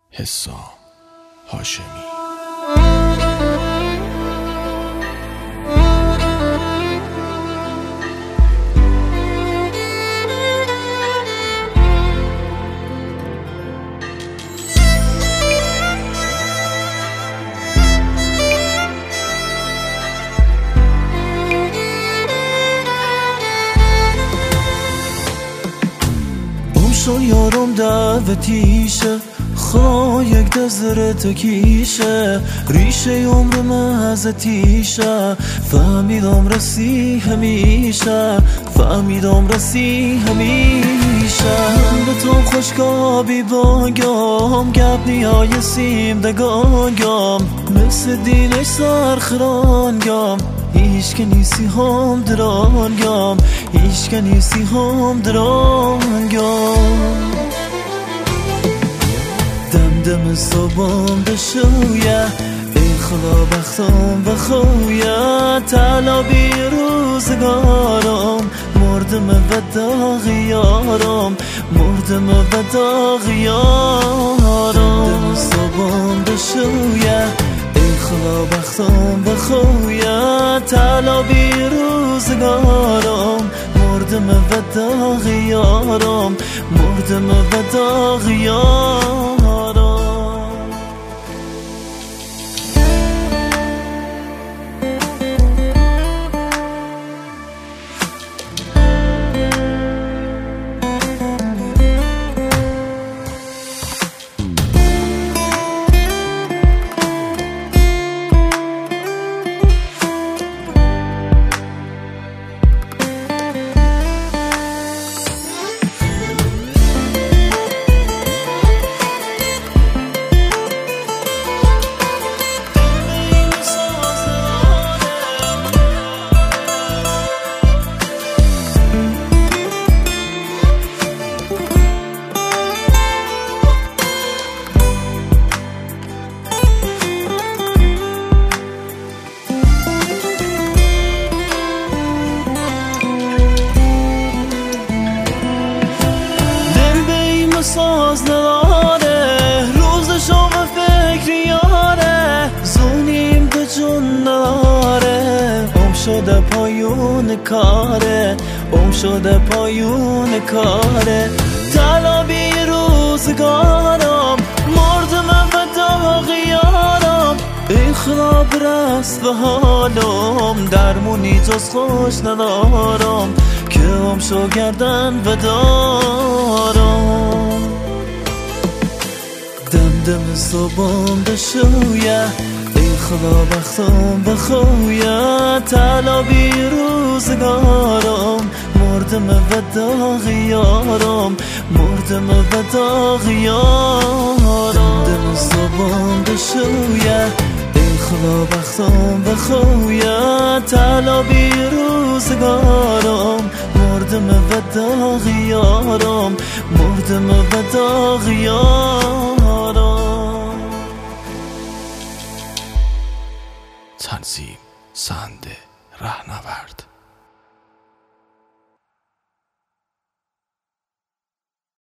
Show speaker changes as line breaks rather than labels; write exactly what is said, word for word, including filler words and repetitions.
حسام هاشمی.
شو یارم دعوتیشه خواه یک دزر تکیشه ریشه عمرم ازتیشه فهمیدم رسی همیشه فهمیدم رسی همیشه به تو خوشگابی باگم گب نیای سیم دگاگم مثل دینش سرخرانگم هیچ که نیستی هم درانگم هیچ که نیستی هم درانگم دم دم صبحم بشویه ای خدا بختم بخویه طلبی روزگارم مردم و داغ یارم مردم و داغ یارم دم صبحم بشویه ای خدا بختم بخویه طلبی روزگارم مردم و داغ یارم مردم و داغ یارم ساز نداره روزشو به فکر یاره زونیم به جون نداره ام شده پایون کاره ام شده پایون کاره طلبی روزگارم مردم و داغ یارم ای خدا برست به حالم درمونی جز خوش ندارم که ام شو گردن و دارم دم دم صبحم بشویه ای خدا بختم بخویه طلبی روزگارم مردم و داغ یارم مردم و داغ یارم دم صبحم بشویه ای خدا بختم بخویه طلبی روزگارم مردم و داغ یارم مردم و داغ یارم
تنظیم سند رهنورد